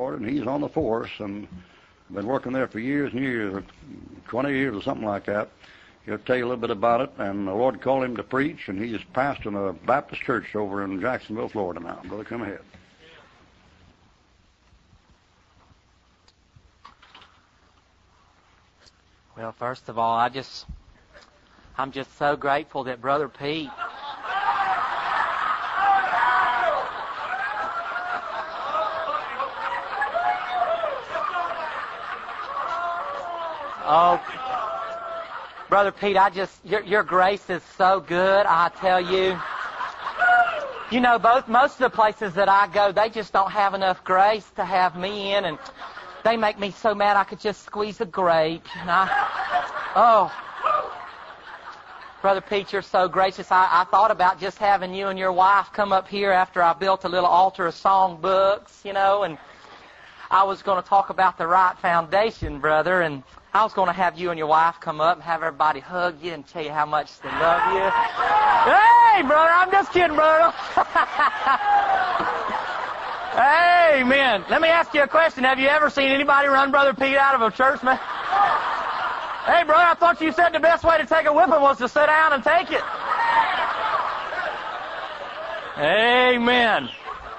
for it, and he's on the force and been working there for years and years, 20 years or something like that. He'll tell you a little bit about it, and the Lord called him to preach, and he's pastoring a Baptist church over in Jacksonville, Florida now. Brother, come ahead. Well, first of all, I'm just so grateful that Brother Pete Brother Pete, your grace is so good, I tell you. You know, most of the places that I go, they just don't have enough grace to have me in, and they make me so mad I could just squeeze a grape. And Brother Pete, you're so gracious. I thought about just having you and your wife come up here after I built a little altar of song books, you know, and I was going to talk about the right foundation, brother, and I was going to have you and your wife come up and have everybody hug you and tell you how much they love you. Hey, brother, I'm just kidding, brother. Amen. Let me ask you a question. Have you ever seen anybody run Brother Pete out of a church, man? Hey, brother, I thought you said the best way to take a whipping was to sit down and take it. Amen.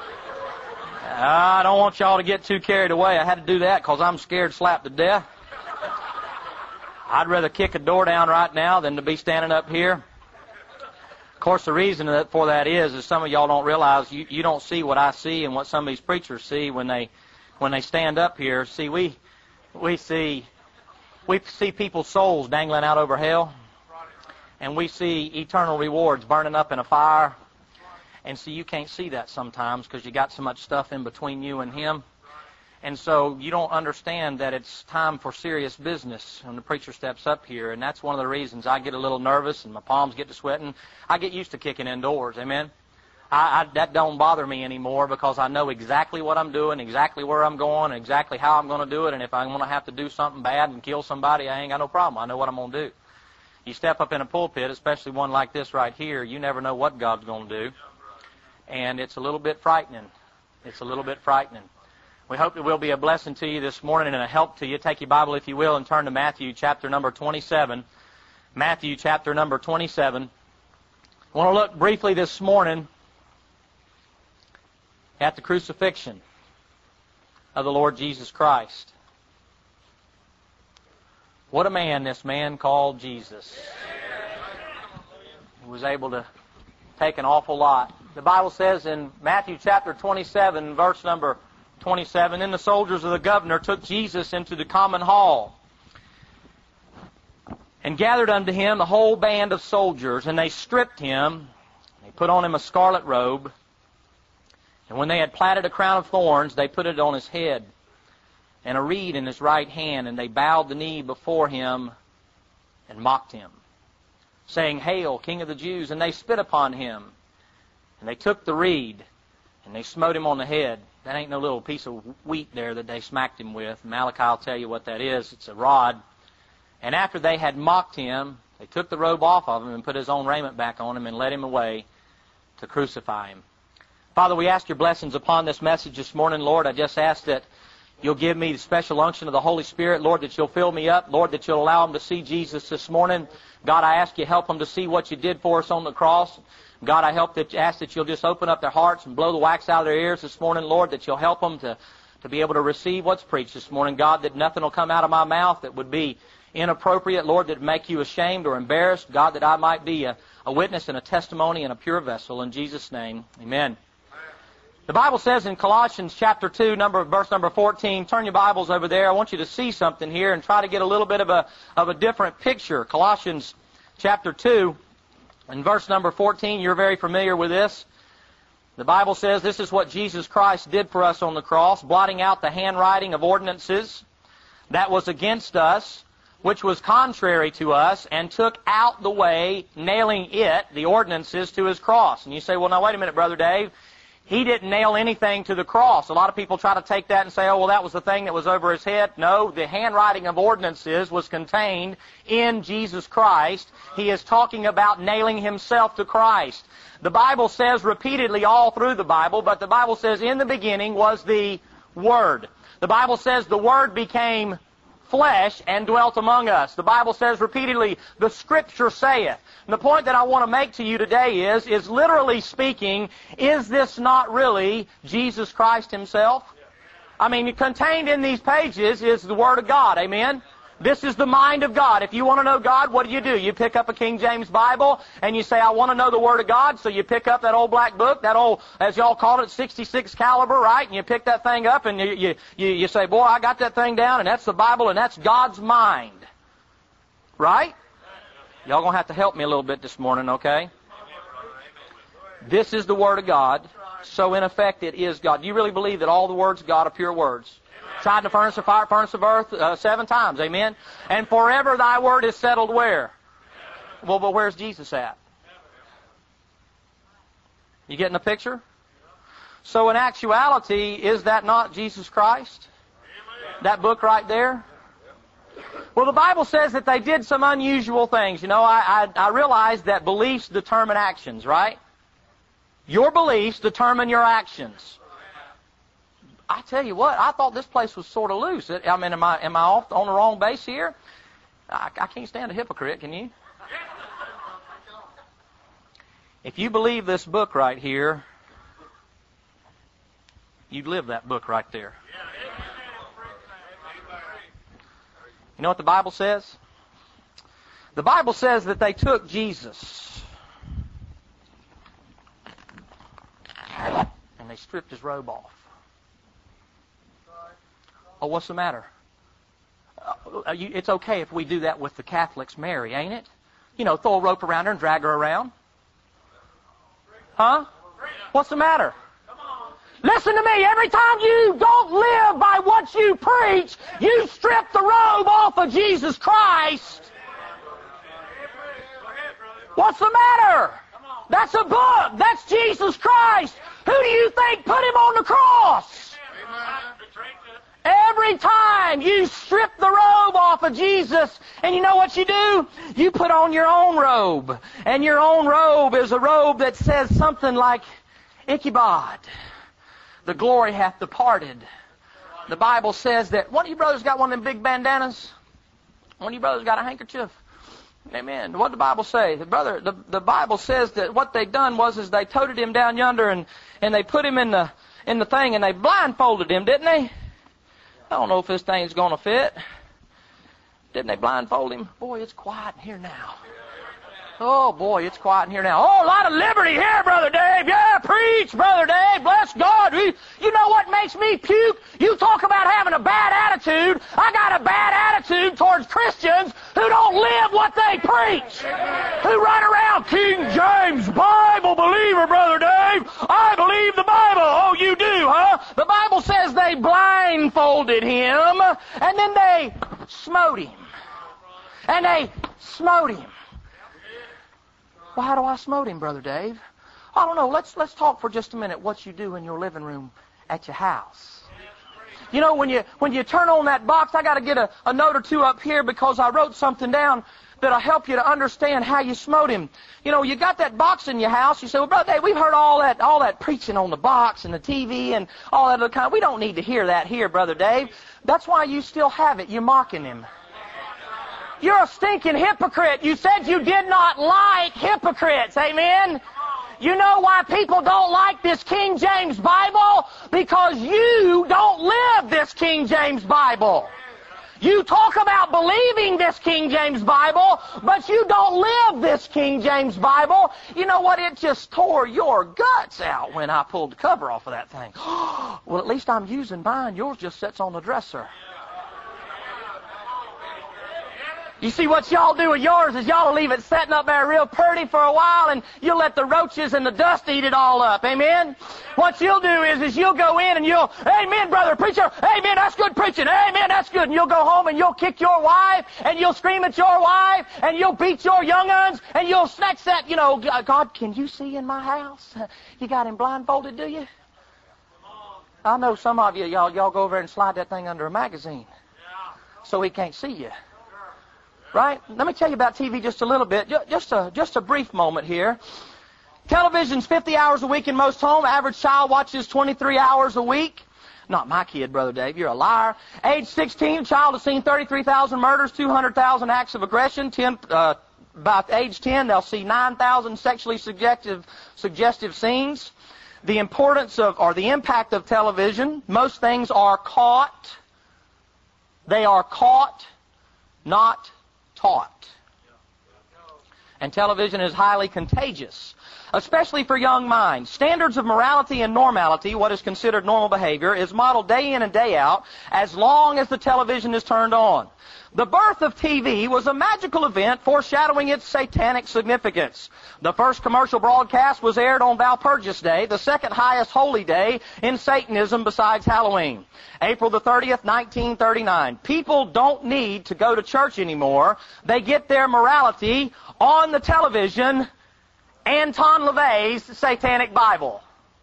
I don't want y'all to get too carried away. I had to do that because I'm scared slap to death. I'd rather kick a door down right now than to be standing up here. Of course, the reason for that is some of y'all don't realize you don't see what I see and what some of these preachers see when they stand up here. See, we see people's souls dangling out over hell, and we see eternal rewards burning up in a fire. And see, you can't see that sometimes because you got so much stuff in between you and Him. And so you don't understand that it's time for serious business when the preacher steps up here. And that's one of the reasons I get a little nervous and my palms get to sweating. I get used to kicking indoors, amen? That don't bother me anymore because I know exactly what I'm doing, exactly where I'm going, exactly how I'm going to do it. And if I'm going to have to do something bad and kill somebody, I ain't got no problem. I know what I'm going to do. You step up in a pulpit, especially one like this right here, you never know what God's going to do. And it's a little bit frightening. It's a little bit frightening. We hope it will be a blessing to you this morning and a help to you. Take your Bible, if you will, and turn to Matthew chapter number 27. Matthew chapter number 27. I want to look briefly this morning at the crucifixion of the Lord Jesus Christ. What a man, this man called Jesus. He was able to take an awful lot. The Bible says in Matthew chapter 27, verse number 27, Then the soldiers of the governor took Jesus into the common hall and gathered unto him the whole band of soldiers, and they stripped him. They put on him a scarlet robe, and when they had platted a crown of thorns, they put it on his head, and a reed in his right hand, and they bowed the knee before him and mocked him, saying, Hail, King of the Jews! And they spit upon him, and they took the reed, and they smote him on the head. That ain't no little piece of wheat there that they smacked him with. Malachi will tell you what that is. It's a rod. And after they had mocked him, they took the robe off of him and put his own raiment back on him and led him away to crucify him. Father, we ask your blessings upon this message this morning, Lord. I just ask that you'll give me the special unction of the Holy Spirit, Lord, that you'll fill me up, Lord, that you'll allow them to see Jesus this morning. God, I ask you help them to see what you did for us on the cross. God, I ask that you'll just open up their hearts and blow the wax out of their ears this morning, Lord, that you'll help them to be able to receive what's preached this morning. God, that nothing will come out of my mouth that would be inappropriate, Lord, that would make you ashamed or embarrassed. God, that I might be a witness and a testimony and a pure vessel. In Jesus' name, amen. The Bible says in Colossians chapter 2, verse number 14, turn your Bibles over there. I want you to see something here and try to get a little bit of a different picture. Colossians chapter 2 and verse number 14, you're very familiar with this. The Bible says this is what Jesus Christ did for us on the cross, blotting out the handwriting of ordinances that was against us, which was contrary to us, and took out the way, nailing it, the ordinances, to his cross. And you say, well, now, wait a minute, Brother Dave. He didn't nail anything to the cross. A lot of people try to take that and say, oh, well, that was the thing that was over his head. No, the handwriting of ordinances was contained in Jesus Christ. He is talking about nailing himself to Christ. The Bible says repeatedly all through the Bible, but the Bible says in the beginning was the Word. The Bible says the Word became flesh and dwelt among us. The Bible says repeatedly, the Scripture saith. And the point that I want to make to you today is literally speaking, is this not really Jesus Christ Himself? I mean, contained in these pages is the Word of God. Amen? This is the mind of God. If you want to know God, what do? You pick up a King James Bible and you say, I want to know the Word of God. So you pick up that old black book, that old, as y'all called it, 66 caliber, right? And you pick that thing up and you say, boy, I got that thing down, and that's the Bible, and that's God's mind. Right? Y'all going to have to help me a little bit this morning, okay? This is the Word of God. So in effect, it is God. Do you really believe that all the words of God are pure words? Tried in the furnace of fire, furnace of earth, 7 times. Amen? And forever thy word is settled where? Well, but where's Jesus at? You getting the picture? So in actuality, is that not Jesus Christ? That book right there? Well, the Bible says that they did some unusual things. You know, I realize that beliefs determine actions, right? Your beliefs determine your actions. I tell you what, I thought this place was sort of loose. I mean, am I off on the wrong base here? I can't stand a hypocrite, can you? If you believe this book right here, you'd live that book right there. You know what the Bible says? The Bible says that they took Jesus and they stripped His robe off. Oh, what's the matter? It's okay if we do that with the Catholics, Mary, ain't it? You know, throw a rope around her and drag her around. Huh? What's the matter? Listen to me. Every time you don't live by what you preach, you strip the robe off of Jesus Christ. What's the matter? That's a book. That's Jesus Christ. Who do you think put Him on the cross? Every time you strip the robe off of Jesus, and you know what you do? You put on your own robe. And your own robe is a robe that says something like, Ichabod, the glory hath departed. The Bible says that, one of you brothers got one of them big bandanas? One of you brothers got a handkerchief? Amen. What did the Bible say? The Bible says that what they done is they toted him down yonder and they put him in the thing and they blindfolded him, didn't they? I don't know if this thing's going to fit. Didn't they blindfold him? Boy, it's quiet in here now. Oh, boy, it's quiet in here now. Oh, a lot of liberty here, Brother Dave. Yeah, preach, Brother Dave. Bless God. You know what makes me puke? You talk about having a bad attitude. I got a bad attitude towards Christians who don't live what they preach. Who run around King James Bible believer, Brother Dave. I believe the Bible. Oh, you do, huh? The Bible says they blindfolded him, and then they smote him. And they smote him. Well, how do I smote him, Brother Dave? I don't know. Let's talk for just a minute what you do in your living room at your house. You know, when you turn on that box, I got to get a note or two up here because I wrote something down that'll help you to understand how you smote him. You know, you got that box in your house. You say, well, Brother Dave, we've heard all that preaching on the box and the TV and all that other kind. We don't need to hear that here, Brother Dave. That's why you still have it. You're mocking him. You're a stinking hypocrite. You said you did not like hypocrites. Amen? You know why people don't like this King James Bible? Because you don't live this King James Bible. You talk about believing this King James Bible, but you don't live this King James Bible. You know what? It just tore your guts out when I pulled the cover off of that thing. Well, at least I'm using mine. Yours just sits on the dresser. You see what y'all do with yours is y'all leave it setting up there real pretty for a while and you'll let the roaches and the dust eat it all up. Amen? What you'll do is you'll go in and you'll, amen, brother preacher, amen, that's good preaching, amen, that's good. And you'll go home and you'll kick your wife and you'll scream at your wife and you'll beat your young uns and you'll snatch that, you know, God, can you see in my house? You got him blindfolded, do you? I know some of you, y'all go over there and slide that thing under a magazine so he can't see you. Right? Let me tell you about TV just a little bit. Just a brief moment here. Television's 50 hours a week in most homes. Average child watches 23 hours a week. Not my kid, Brother Dave. You're a liar. Age 16, a child has seen 33,000 murders, 200,000 acts of aggression. By age 10, they'll see 9,000 sexually suggestive scenes. The importance of, or the impact of television, most things are caught. They are caught, not taught. And television is highly contagious, especially for young minds. Standards of morality and normality, what is considered normal behavior, is modeled day in and day out as long as the television is turned on. The birth of TV was a magical event foreshadowing its satanic significance. The first commercial broadcast was aired on Walpurgis Day, the second highest holy day in Satanism besides Halloween. April the 30th, 1939. People don't need to go to church anymore. They get their morality on the television. Anton LaVey's Satanic Bible.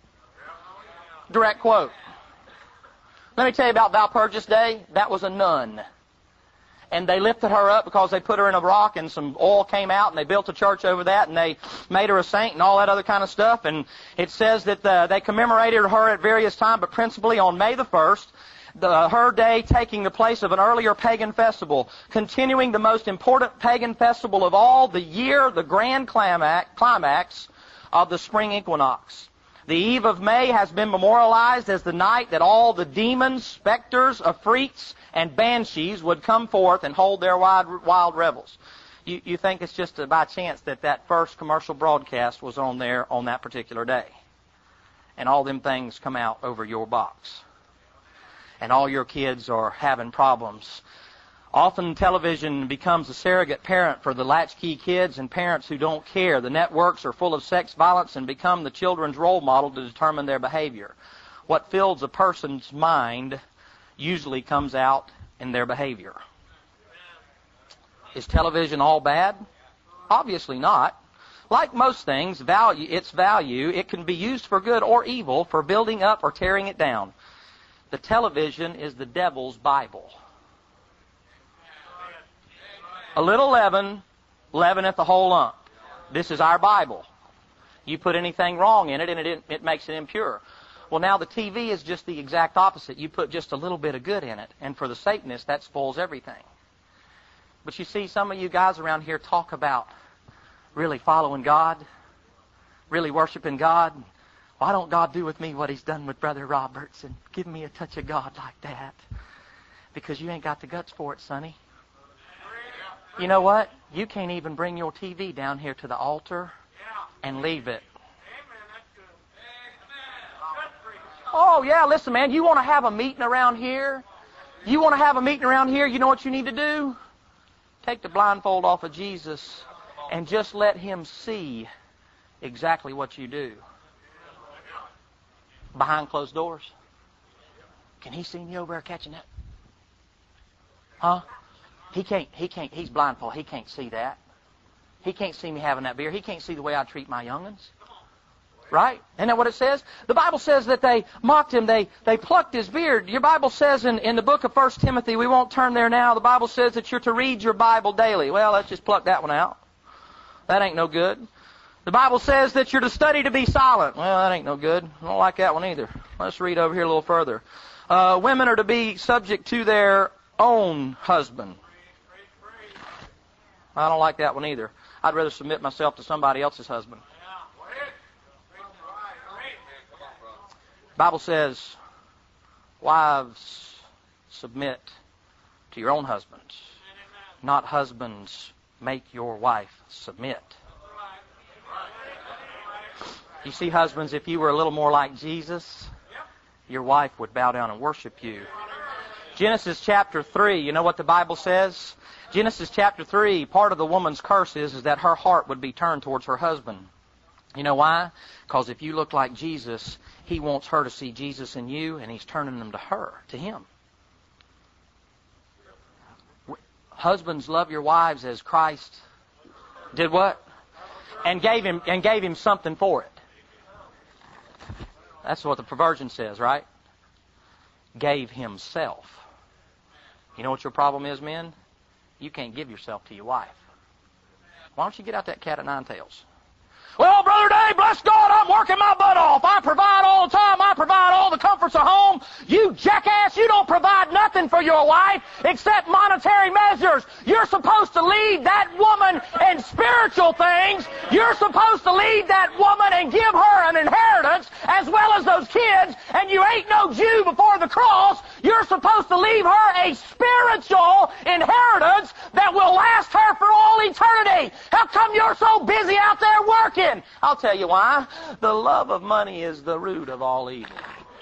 Direct quote. Let me tell you about Walpurgis Day. That was a nun. And they lifted her up because they put her in a rock and some oil came out and they built a church over that and they made her a saint and all that other kind of stuff. And it says that they commemorated her at various times, but principally on May the 1st, her day taking the place of an earlier pagan festival, continuing the most important pagan festival of all, the year, the grand climax of the spring equinox. The eve of May has been memorialized as the night that all the demons, specters, afrits, and banshees would come forth and hold their wild revels. You think it's just by chance that first commercial broadcast was on there on that particular day. And all them things come out over your box. And all your kids are having problems. Often television becomes a surrogate parent for the latchkey kids and parents who don't care. The networks are full of sex violence and become the children's role model to determine their behavior. What fills a person's mind usually comes out in their behavior. Is television all bad? Obviously not. Like most things, its value, it can be used for good or evil, for building up or tearing it down. The television is the devil's Bible. A little leaven leaveneth the whole lump. This is our Bible. You put anything wrong in it and it makes it impure. Well, now the TV is just the exact opposite. You put just a little bit of good in it. And for the Satanist, that spoils everything. But you see, some of you guys around here talk about really following God, really worshiping God. Why don't God do with me what He's done with Brother Roberts and give me a touch of God like that? Because you ain't got the guts for it, sonny. You know what? You can't even bring your TV down here to the altar and leave it. Oh, yeah, listen, man, you want to have a meeting around here? You want to have a meeting around here, you know what you need to do? Take the blindfold off of Jesus and just let Him see exactly what you do. Behind closed doors. Can He see me over there catching that? Huh? He can't, he's blindfold. He can't see that. He can't see me having that beer. He can't see the way I treat my young'uns. Right? Isn't that what it says? The Bible says that they mocked him. They plucked his beard. Your Bible says in the book of 1 Timothy, we won't turn there now, the Bible says that you're to read your Bible daily. Well, let's just pluck that one out. That ain't no good. The Bible says that you're to study to be silent. Well, that ain't no good. I don't like that one either. Let's read over here a little further. Women are to be subject to their own husband. I don't like that one either. I'd rather submit myself to somebody else's husband. The Bible says, wives, submit to your own husbands. Not husbands, make your wife submit. You see, husbands, if you were a little more like Jesus, your wife would bow down and worship you. Genesis chapter 3, you know what the Bible says? Genesis chapter 3, part of the woman's curse is that her heart would be turned towards her husband. You know why? Because if you look like Jesus, He wants her to see Jesus in you, and He's turning them to her, to Him. Husbands, love your wives as Christ did what? And gave him something for it. That's what the perversion says, right? Gave Himself. You know what your problem is, men? You can't give yourself to your wife. Why don't you get out that cat of nine tails? Well, Brother Dave, bless God, I'm working my butt off. I provide all the time. I provide all the comforts of home. You jackass, you don't provide nothing for your wife except monetary measures. You're supposed to lead that woman in spiritual things. You're supposed to lead that woman and give her an inheritance as well as those kids. And you ain't no Jew before the cross. You're supposed to leave her a spiritual inheritance that will last her for all eternity. How come you're so busy out there working? I'll tell you why. The love of money is the root of all evil.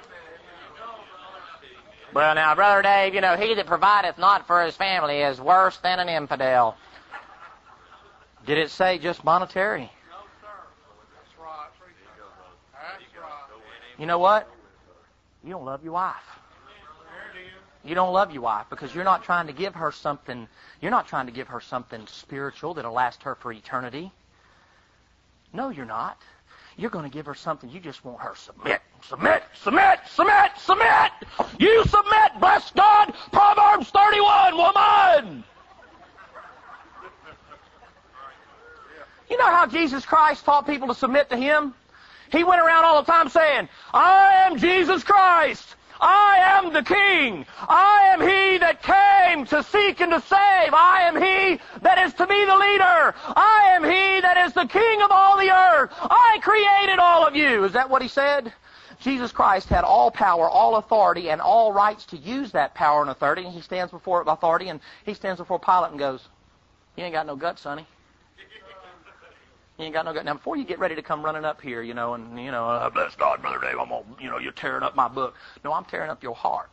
Well, now, Brother Dave, he that provideth not for his family is worse than an infidel. Did it say just monetary? No, sir. That's right. That's right. You know what? You don't love your wife. You don't love your wife because you're not trying to give her something. You're not trying to give her something spiritual that'll last her for eternity. No, you're not. You're going to give her something. You just want her submit, submit, submit, submit, submit. You submit, bless God. Proverbs 31, woman. You know how Jesus Christ taught people to submit to Him? He went around all the time saying, I am Jesus Christ. I am the King. I am He that came to seek and to save. I am He that is to be the leader. I am He that is the King of all the earth. I created all of you. Is that what He said? Jesus Christ had all power, all authority, and all rights to use that power and authority. And He stands before authority, and He stands before Pilate and goes, you ain't got no guts, sonny. You ain't got no guts. Now, before you get ready to come running up here, bless God, Brother Dave, I'm gonna, you're tearing up my book. No, I'm tearing up your heart.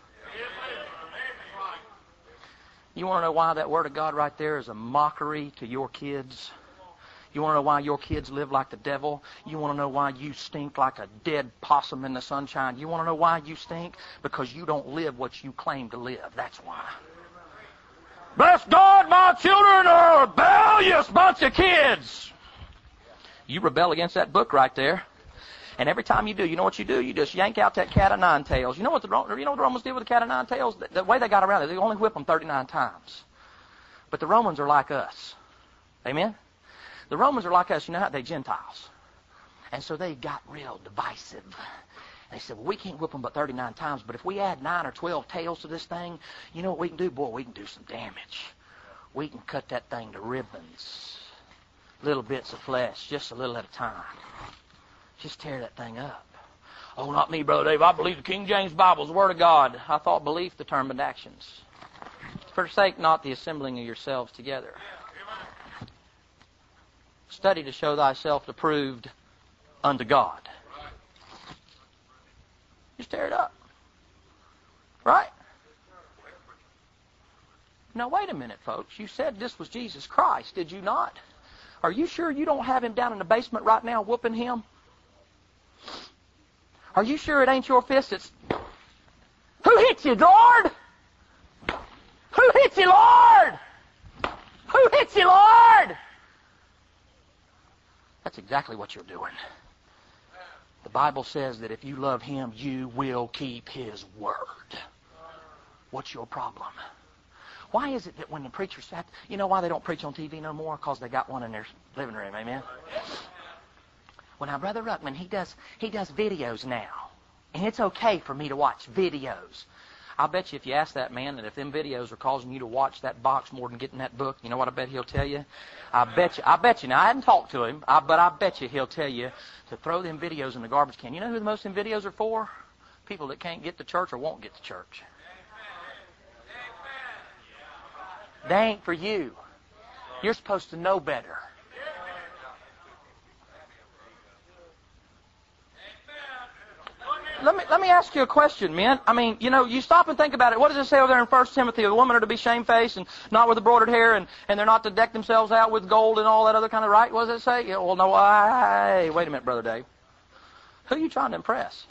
You want to know why that Word of God right there is a mockery to your kids? You want to know why your kids live like the devil? You want to know why you stink like a dead possum in the sunshine? You want to know why you stink? Because you don't live what you claim to live. That's why. Bless God, my children are a rebellious bunch of kids. You rebel against that book right there. And every time you do, you know what you do? You just yank out that cat of nine tails. You know what the Romans did with the cat of nine tails? The way they got around it, they only whip them 39 times. But the Romans are like us. Amen? The Romans are like us. You know how they're Gentiles. And so they got real divisive. They said, well, we can't whip them but 39 times, but if we add 9 or 12 tails to this thing, you know what we can do? Boy, we can do some damage. We can cut that thing to ribbons. Little bits of flesh, just a little at a time. Just tear that thing up. Oh, not me, Brother Dave. I believe the King James Bible is the Word of God. I thought belief determined actions. Forsake not the assembling of yourselves together. Study to show thyself approved unto God. Just tear it up. Right? Now, wait a minute, folks. You said this was Jesus Christ, did you not? Are you sure you don't have Him down in the basement right now whooping Him? Are you sure it ain't your fist that's... Who hit you, Lord? Who hit you, Lord? Who hit you, Lord? That's exactly what you're doing. The Bible says that if you love Him, you will keep His word. What's your problem? Why is it that when the preachers... You know why they don't preach on TV no more? Because they got one in their living room. Amen? Well, now, Brother Ruckman, he does videos now. And it's okay for me to watch videos. I'll bet you if you ask that man that if them videos are causing you to watch that box more than getting that book, you know what I bet he'll tell you? I bet you. Now, I hadn't talked to him, but I bet you he'll tell you to throw them videos in the garbage can. You know who the most of them videos are for? People that can't get to church or won't get to church. They ain't for you. You're supposed to know better. Let me ask you a question, men. I mean, you stop and think about it. What does it say over there in 1 Timothy? The women are to be shamefaced and not with embroidered hair, and they're not to deck themselves out with gold and all that other kind of right. What does it say? Yeah, well, no, wait a minute, Brother Dave. Who are you trying to impress?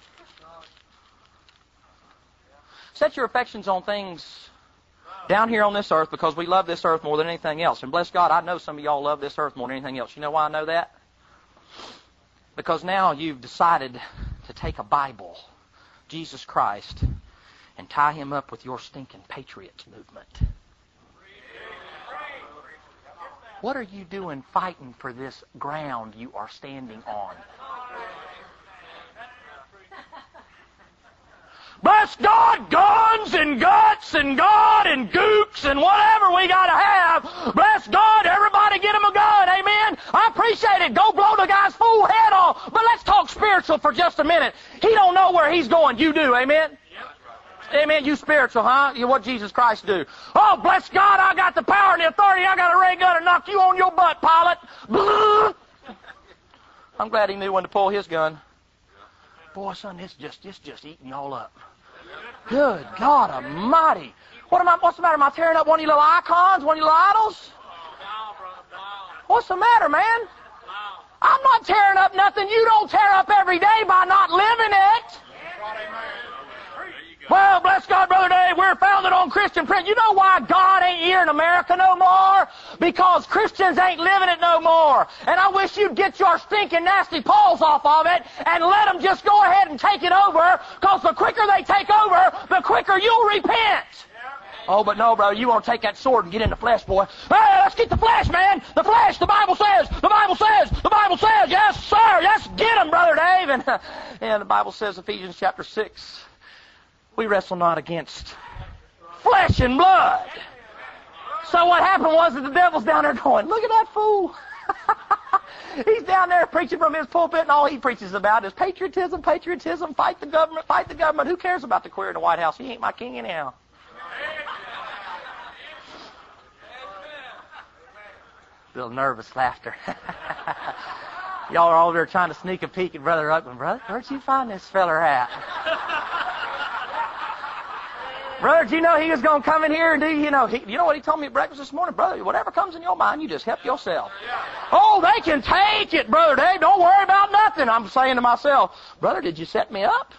Set your affections on things down here on this earth because we love this earth more than anything else. And bless God, I know some of y'all love this earth more than anything else. You know why I know that? Because now you've decided to take a Bible, Jesus Christ, and tie Him up with your stinking Patriots movement. What are you doing fighting for this ground you are standing on? Bless God, guns and guts and God and gooks and whatever we got to have. Bless God, everybody get him a gun. Amen. I appreciate it. Go blow the guy's fool head off. But let's talk spiritual for just a minute. He don't know where he's going. You do. Amen. Amen. You spiritual, huh? You what Jesus Christ do? Oh, bless God, I got the power and the authority. I got a ray gun to knock you on your butt, pilot. I'm glad he knew when to pull his gun. Boy, son, it's just eating you all up. Good God Almighty. What's the matter? Am I tearing up one of your little icons, one of your little idols? What's the matter, man? I'm not tearing up nothing you don't tear up every day by not living it. Well, bless God, Brother Dave, we're founded on Christian principles. You know why God ain't here in America no more? Because Christians ain't living it no more. And I wish you'd get your stinking nasty paws off of it and let them just go ahead and take it over, because the quicker they take over, the quicker you'll repent. Oh, but no, brother, you want to take that sword and get in the flesh, boy. Hey, let's get the flesh, man. The flesh, the Bible says, the Bible says, the Bible says. Yes, sir. Let's get him, Brother Dave. And the Bible says, Ephesians chapter 6, we wrestle not against flesh and blood. So what happened was that the devil's down there going, look at that fool. He's down there preaching from his pulpit, and all he preaches about is patriotism, patriotism, fight the government, fight the government. Who cares about the queer in the White House? He ain't my king anyhow. Little nervous laughter. Y'all are all there trying to sneak a peek at Brother Uckman. Brother, where'd you find this feller at? Brother, do you know he was going to come in here and do, you know what he told me at breakfast this morning? Brother, whatever comes in your mind, you just help yourself. Oh, they can take it, Brother Dave. Don't worry about nothing. I'm saying to myself, brother, did you set me up?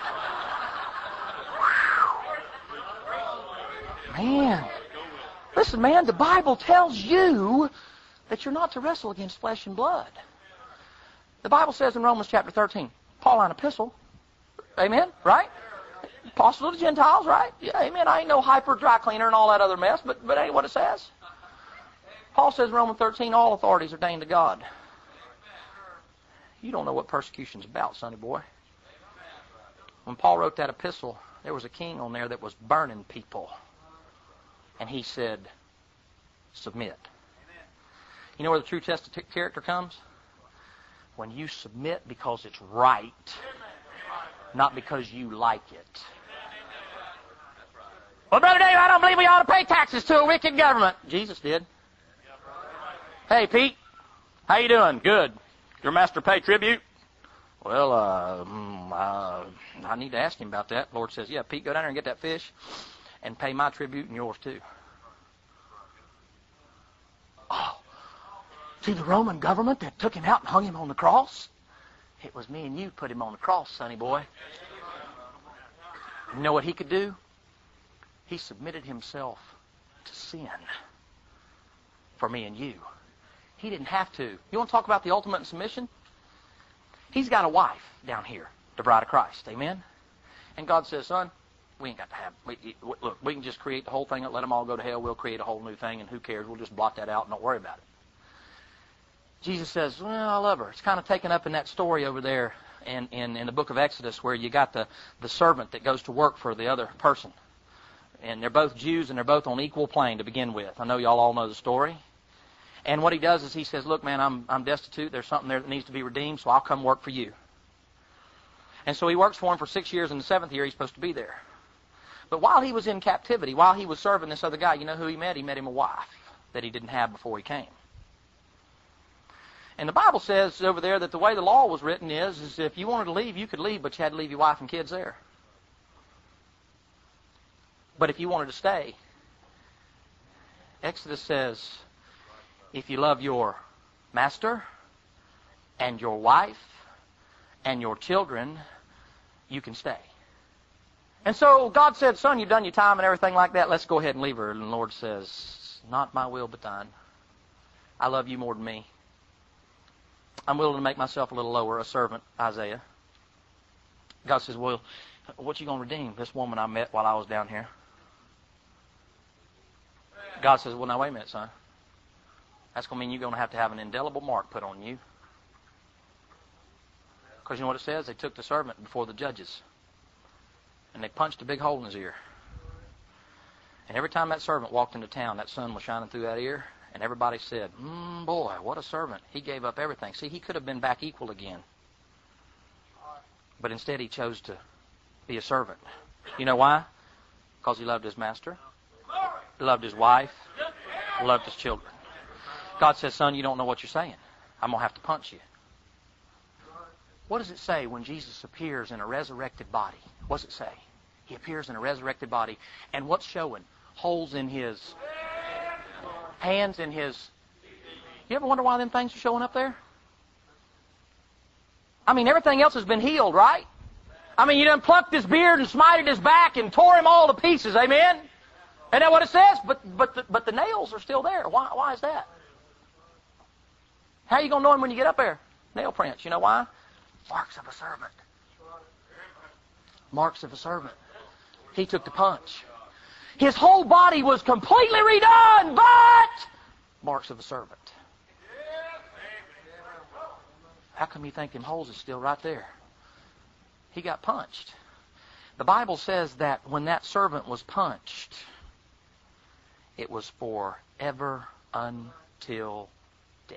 Man. Listen, man, the Bible tells you that you're not to wrestle against flesh and blood. The Bible says in Romans chapter 13, Pauline epistle, amen, right? Apostle to the Gentiles, right? Yeah, amen. I ain't no hyper dry cleaner and all that other mess, but ain't what it says. Paul says in Romans 13, all authority is ordained to God. You don't know what persecution's about, sonny boy. When Paul wrote that epistle, there was a king on there that was burning people. And he said, submit. You know where the true test of character comes? When you submit because it's right, not because you like it. Well, Brother Dave, I don't believe we ought to pay taxes to a wicked government. Jesus did. Hey, Pete, how you doing? Good. Your master pay tribute? Well, I need to ask him about that. The Lord says, yeah, Pete, go down there and get that fish and pay my tribute and yours too. Oh, to the Roman government that took him out and hung him on the cross? It was me and you put him on the cross, sonny boy. You know what he could do? He submitted himself to sin for me and you. He didn't have to. You want to talk about the ultimate in submission? He's got a wife down here, the bride of Christ. Amen? And God says, son, we ain't got to have... Look, we can just create the whole thing and let them all go to hell. We'll create a whole new thing, and who cares? We'll just blot that out and don't worry about it. Jesus says, well, I love her. It's kind of taken up in that story over there in the book of Exodus where you got the servant that goes to work for the other person. And they're both Jews and they're both on equal plane to begin with. I know y'all all know the story. And what he does is he says, look, man, I'm destitute. There's something there that needs to be redeemed, so I'll come work for you. And so he works for him for 6 years, and the 7th year he's supposed to be there. But while he was in captivity, while he was serving this other guy, you know who he met? He met him a wife that he didn't have before he came. And the Bible says over there that the way the law was written is if you wanted to leave, you could leave, but you had to leave your wife and kids there. But if you wanted to stay, Exodus says, if you love your master and your wife and your children, you can stay. And so God said, son, you've done your time and everything like that. Let's go ahead and leave her. And the Lord says, not my will but thine. I love you more than me. I'm willing to make myself a little lower, a servant, Isaiah. God says, well, what you going to redeem? This woman I met while I was down here. God says, well, now wait a minute, son. That's going to mean you're going to have an indelible mark put on you. Because you know what it says? They took the servant before the judges. And they punched a big hole in his ear. And every time that servant walked into town, that sun was shining through that ear. And everybody said, boy, what a servant. He gave up everything. See, he could have been back equal again. But instead he chose to be a servant. You know why? Because he loved his master. He loved his wife. He loved his children. God says, son, you don't know what you're saying. I'm going to have to punch you. What does it say when Jesus appears in a resurrected body? What does it say? He appears in a resurrected body. And what's showing? Holes in his hands, in his... You ever wonder why them things are showing up there? I mean, everything else has been healed, right? I mean, you done plucked his beard and smited his back and tore him all to pieces, amen? Isn't that what it says? But the nails are still there. Why is that? How are you going to know him when you get up there? Nail prints. You know why? Marks of a servant. Marks of a servant. He took the punch. His whole body was completely redone, but marks of a servant. How come you think them holes is still right there? He got punched. The Bible says that when that servant was punched, it was forever until death.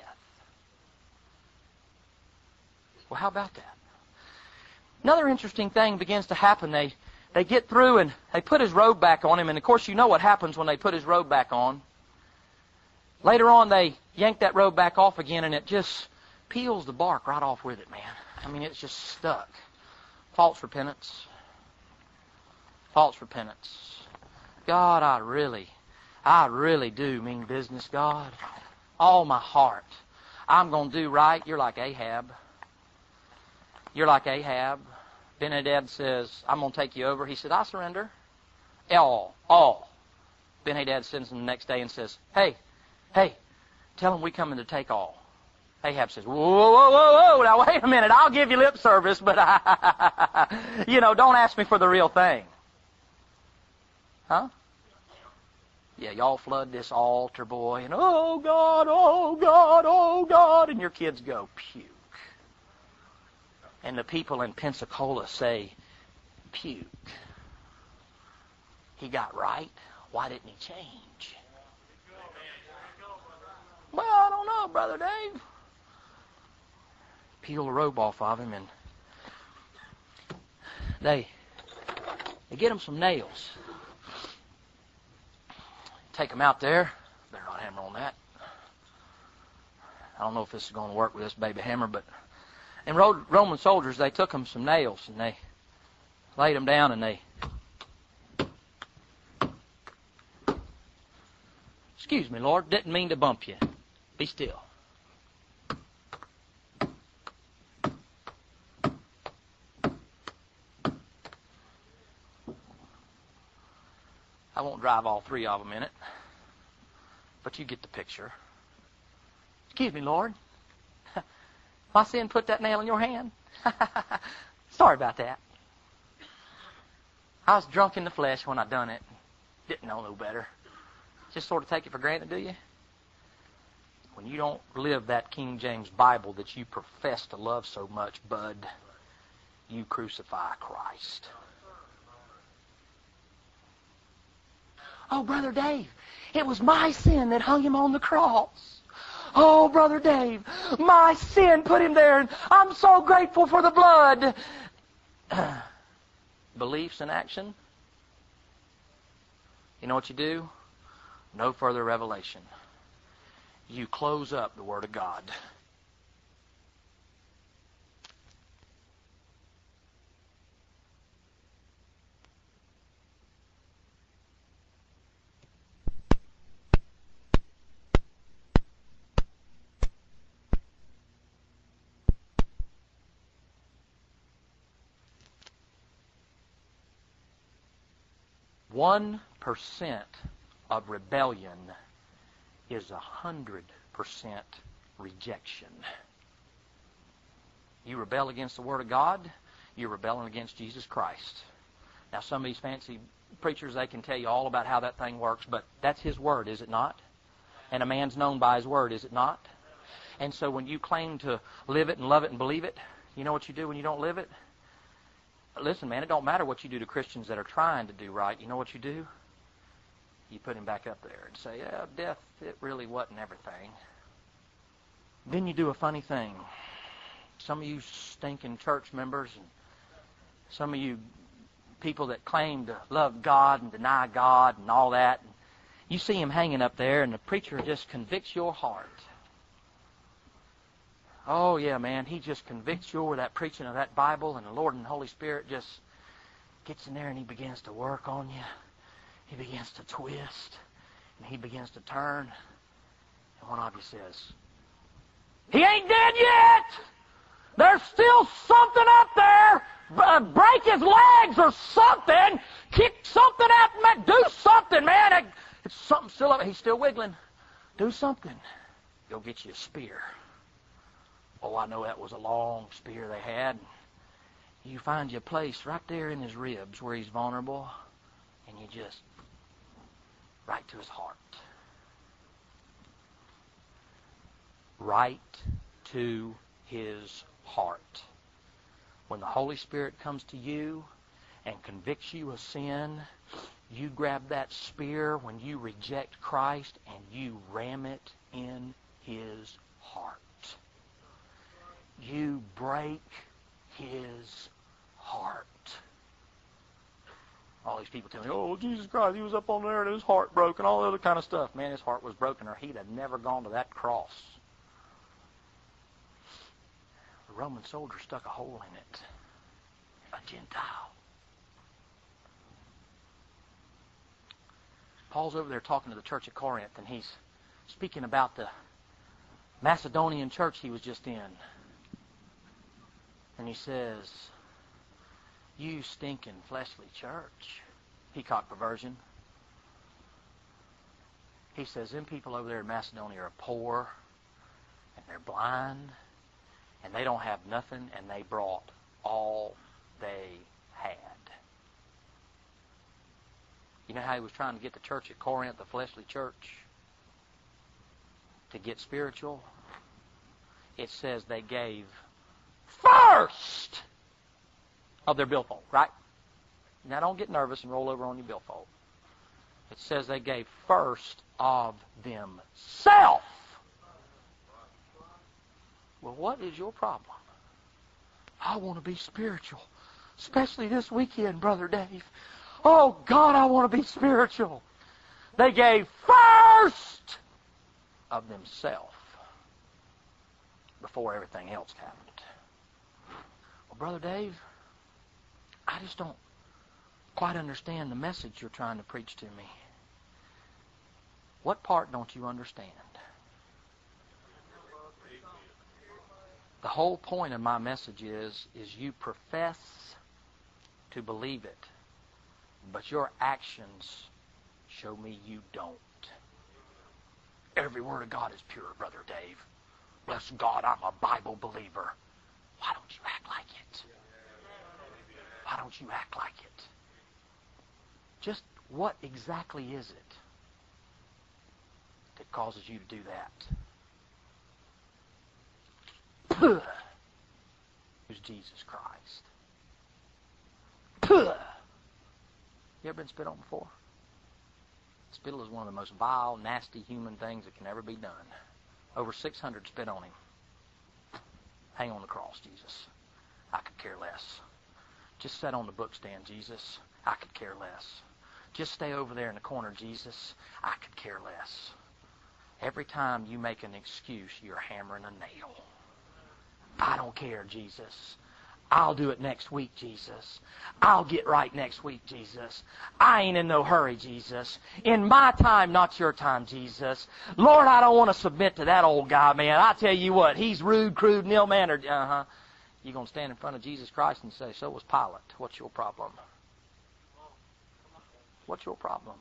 Well, how about that? Another interesting thing begins to happen. They get through and they put his robe back on him. And, of course, you know what happens when they put his robe back on. Later on, they yank that robe back off again, and it just peels the bark right off with it, man. I mean, it's just stuck. False repentance. False repentance. God, I really do mean business, God. All my heart. I'm going to do right. You're like Ahab. You're like Ahab. Ben-Hadad says, I'm going to take you over. He said, I surrender. All. Ben-Hadad sends him the next day and says, hey, tell him we coming to take all. Ahab says, whoa, now wait a minute. I'll give you lip service, but don't ask me for the real thing. Huh? Yeah, y'all flood this altar, boy, and oh God, and your kids go, puke. And the people in Pensacola say, puke. He got right. Why didn't he change? Well, I don't know, Brother Dave. Peel the robe off of him, and they get him some nails. Take him out there. Better not hammer on that. I don't know if this is going to work with this baby hammer, but and Roman soldiers, they took him some nails, and they laid him down, and they... Excuse me, Lord, didn't mean to bump you. Be still. I won't drive all three of them in it, but you get the picture. Excuse me, Lord. My sin put that nail in your hand. Sorry about that. I was drunk in the flesh when I done it. Didn't know no better. Just sort of take it for granted, do you? When you don't live that King James Bible that you profess to love so much, bud, you crucify Christ. Oh, Brother Dave, it was my sin that hung him on the cross. Oh, Brother Dave, my sin put him there, and I'm so grateful for the blood. Beliefs and action. You know what you do? No further revelation. You close up the Word of God. One 1% of rebellion is 100% rejection. You rebel against the Word of God, you're rebelling against Jesus Christ. Now, some of these fancy preachers, they can tell you all about how that thing works, but that's His Word, is it not? And a man's known by his word, is it not? And so when you claim to live it and love it and believe it, you know what you do when you don't live it? Listen, man, it don't matter what you do to Christians that are trying to do right. You know what you do? You put him back up there and say, yeah, death, it really wasn't everything. Then you do a funny thing. Some of you stinking church members and some of you people that claim to love God and deny God and all that, and you see him hanging up there and the preacher just convicts your heart. Oh, yeah, man, he just convicts you with that preaching of that Bible, and the Lord and the Holy Spirit just gets in there and he begins to work on you. He begins to twist, and he begins to turn, and one of you says, he ain't dead yet! There's still something up there! Break his legs or something! Kick something at him! Do something, man! It's something still up. He's still wiggling. Do something. Go get you a spear. Oh, I know that was a long spear they had. You find your place right there in his ribs where he's vulnerable, and you just right to his heart. Right to his heart. When the Holy Spirit comes to you and convicts you of sin, you grab that spear when you reject Christ and you ram it in his heart. You break his heart. All these people tell me, oh, Jesus Christ, he was up on there and his heart broke and all that other kind of stuff. Man, his heart was broken or he'd have never gone to that cross. The Roman soldier stuck a hole in it. A Gentile. Paul's over there talking to the church at Corinth, and he's speaking about the Macedonian church he was just in. And he says, you stinking fleshly church. Peacock perversion. He says, them people over there in Macedonia are poor, and they're blind, and they don't have nothing, and they brought all they had. You know how he was trying to get the church at Corinth, the fleshly church, to get spiritual? It says they gave first of their billfold, right? Now don't get nervous and roll over on your billfold. It says they gave first of themselves. Well, what is your problem? I want to be spiritual, especially this weekend, Brother Dave. Oh, God, I want to be spiritual. They gave first of themselves before everything else happened. Well, Brother Dave, I just don't quite understand the message you're trying to preach to me. What part don't you understand? The whole point of my message is you profess to believe it, but your actions show me you don't. Every word of God is pure, Brother Dave. Bless God, I'm a Bible believer. Why don't you act like it? Why don't you act like it? Just what exactly is it that causes you to do that? Who's Jesus Christ? You ever been spit on before? Spittle is one of the most vile, nasty human things that can ever be done. Over 600 spit on him. Hang on the cross, Jesus. I could care less. Just sit on the book stand, Jesus. I could care less. Just stay over there in the corner, Jesus. I could care less. Every time you make an excuse, you're hammering a nail. I don't care, Jesus. I'll do it next week, Jesus. I'll get right next week, Jesus. I ain't in no hurry, Jesus. In my time, not your time, Jesus. Lord, I don't want to submit to that old guy, man. I tell you what, he's rude, crude, ill-mannered. You're going to stand in front of Jesus Christ and say, so was Pilate. What's your problem? What's your problem?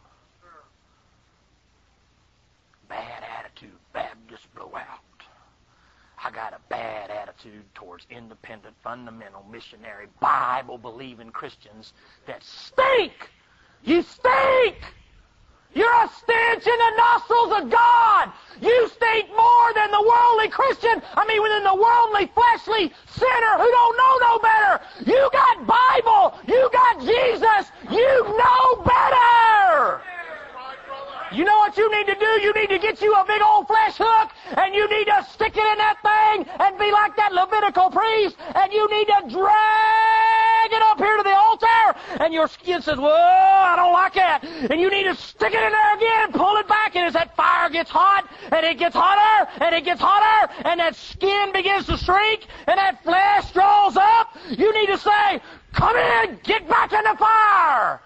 Bad attitude, Baptist blowout. I got a bad attitude towards independent, fundamental, missionary, Bible-believing Christians that stink! You stink! You're a stench in the nostrils of God. You stink more than the worldly Christian. Than the worldly, fleshly sinner who don't know no better. You got Bible. You got Jesus. You know better. You know what you need to do? You need to get you a big old flesh hook, and you need to stick it in that thing and be like that Levitical priest, and you need to drag it up here to the altar, and your skin says, whoa, I don't like that. And you need to stick it in there again, pull it back, and as that fire gets hot, and it gets hotter, and it gets hotter, and that skin begins to shrink, and that flesh draws up, you need to say, come in, get back in the fire.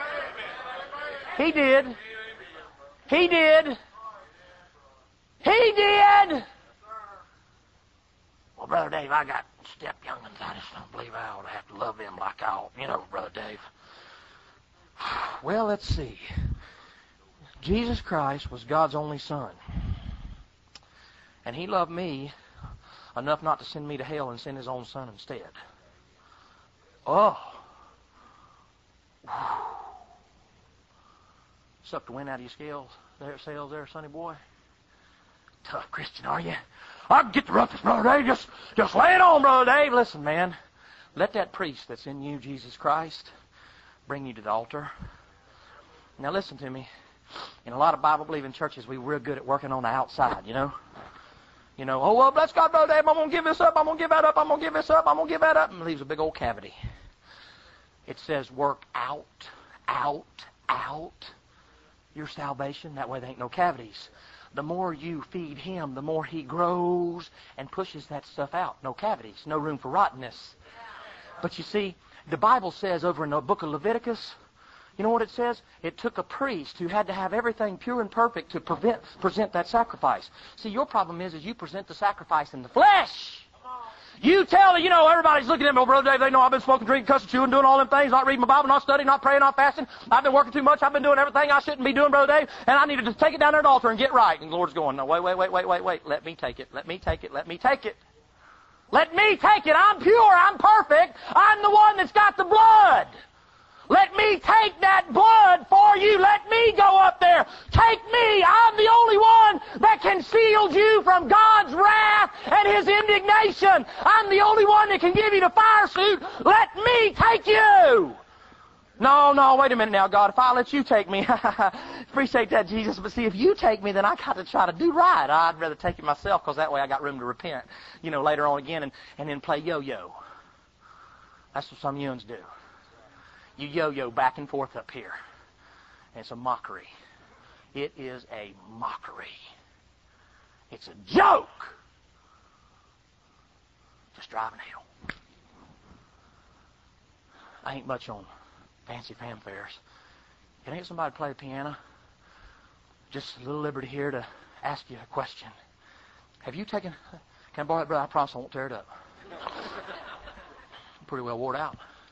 He did. He did. He did. Well, Brother Dave, I got step young'uns. I just don't believe I ought to have to love them like I ought. You know, Brother Dave. Well, let's see. Jesus Christ was God's only Son. And He loved me enough not to send me to hell and send His own Son instead. Oh. Suck the wind out of your scales there, sonny boy. Tough Christian, are you? I can get the roughest, Brother Dave. Just lay it on, Brother Dave. Listen, man. Let that priest that's in you, Jesus Christ, bring you to the altar. Now listen to me. In a lot of Bible-believing churches, we're real good at working on the outside, you know. Oh, well, bless God, Brother Dave. I'm going to give this up. I'm going to give that up. I'm going to give this up. I'm going to give that up. And leaves a big old cavity. It says work out your salvation. That way there ain't no cavities. The more you feed Him, the more He grows and pushes that stuff out. No cavities, no room for rottenness. But you see, the Bible says over in the book of Leviticus, you know what it says? It took a priest who had to have everything pure and perfect to present that sacrifice. See, your problem is you present the sacrifice in the flesh. You tell, everybody's looking at me, oh, Brother Dave, they know I've been smoking, drinking, cussing, chewing, doing all them things, not reading my Bible, not studying, not praying, not fasting. I've been working too much. I've been doing everything I shouldn't be doing, Brother Dave, and I need to just take it down there at the altar and get right. And the Lord's going, no, wait. Let me take it. Let me take it. Let me take it. Let me take it. I'm pure. I'm perfect. I'm the one that's got the blood. Let me take that blood for you. Let me go up there. Take me. I'm the only one that can shield you from God's wrath and His indignation. I'm the only one that can give you the fire suit. Let me take you. No, wait a minute now, God. If I let you take me, appreciate that, Jesus. But see, if you take me, then I got to try to do right. I'd rather take it myself because that way I got room to repent, later on again and then play yo-yo. That's what some young'uns do. You yo-yo back and forth up here. And it's a mockery. It is a mockery. It's a joke. Just driving hell. I ain't much on fancy fanfares. Can I get somebody to play the piano? Just a little liberty here to ask you a question. Have you taken... Can I borrow that, brother? I promise I won't tear it up. I'm pretty well wore out.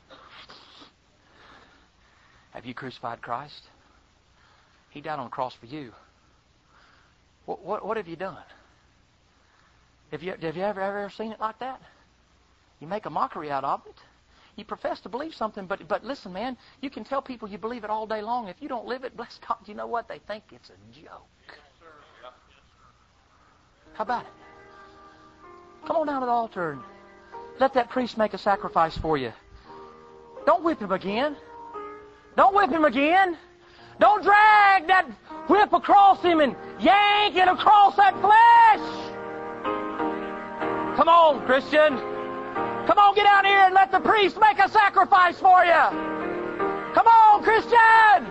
Have you crucified Christ? He died on the cross for you. What have you done? Have you ever seen it like that? You make a mockery out of it. You profess to believe something, but listen, man, you can tell people you believe it all day long. If you don't live it, bless God, you know what? They think it's a joke. How about it? Come on down to the altar and let that priest make a sacrifice for you. Don't whip him again. Don't whip him again. Don't drag that whip across him and yank it across that flesh. Come on, Christian. Come on, get out here and let the priest make a sacrifice for you. Come on, Christian.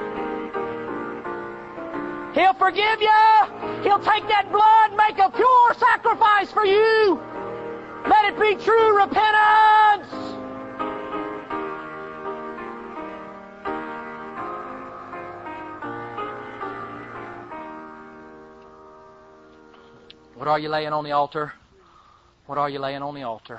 He'll forgive you. He'll take that blood, make a pure sacrifice for you. Let it be true repentance. What are you laying on the altar? What are you laying on the altar?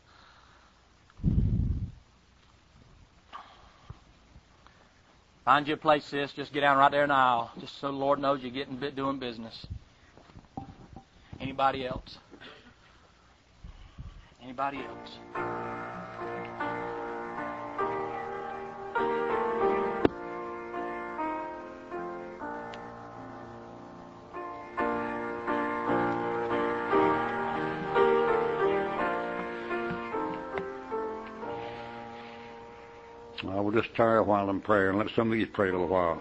Find you a place, sis. Just get down right there in the aisle. Just so the Lord knows you're doing business. Anybody else? Anybody else? I will just tarry a while in prayer and let some of you pray a little while.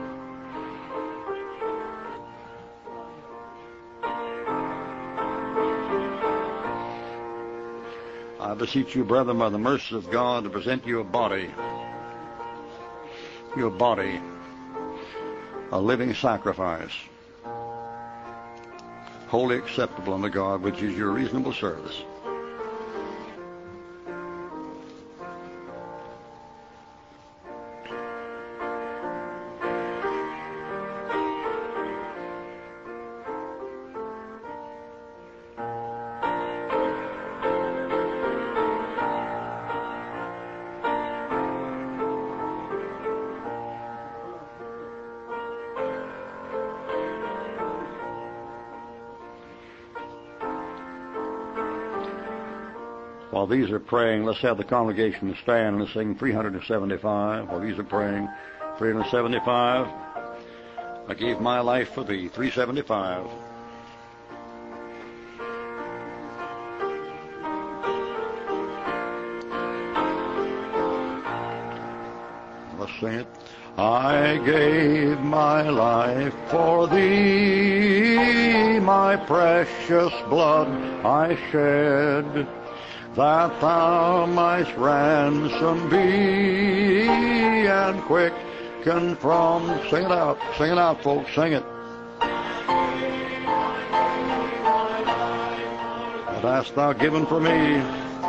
I beseech you, brethren, by the mercies of God, to present you a body, a living sacrifice, wholly acceptable unto God, which is your reasonable service. While these are praying, let's have the congregation stand and sing 375. While these are praying, 375. I gave my life for thee, 375. Let's sing it. I gave my life for thee, my precious blood I shed, that thou mightst ransom be and quicken from... Sing it out, folks, sing it. What hast thou given for me?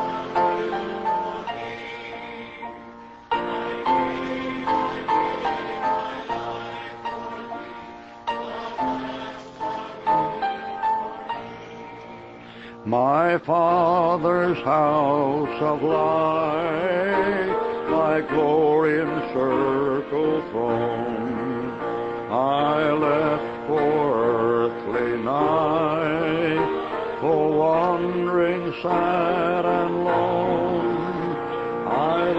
My Father's house of light, thy glory encircled throne, I left for earthly night, for wandering sad and lone. I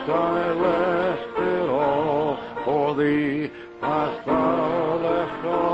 left it all for thee, hast thou left all?